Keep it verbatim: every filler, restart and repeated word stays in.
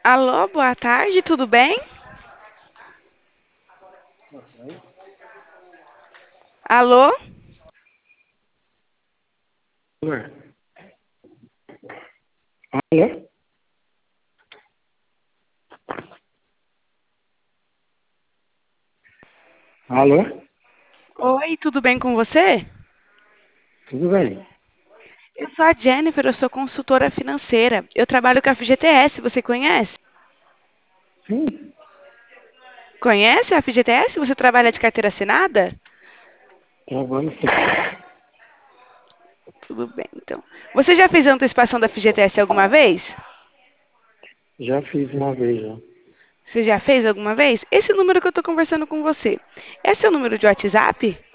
Alô, boa tarde, tudo bem? Alô? Alô? Alô? Alô? Oi, tudo bem com você? Tudo bem? Eu sou a Jennifer, eu sou consultora financeira. Eu trabalho com a F G T S, você conhece? Sim, Conhece a F G T S? Você trabalha de carteira assinada? trabalho sim. Tudo bem, então. Você já fez a antecipação da F G T S alguma vez? Já fiz uma vez já. Você já fez alguma vez? Esse número que eu estou conversando com você, é seu número de WhatsApp?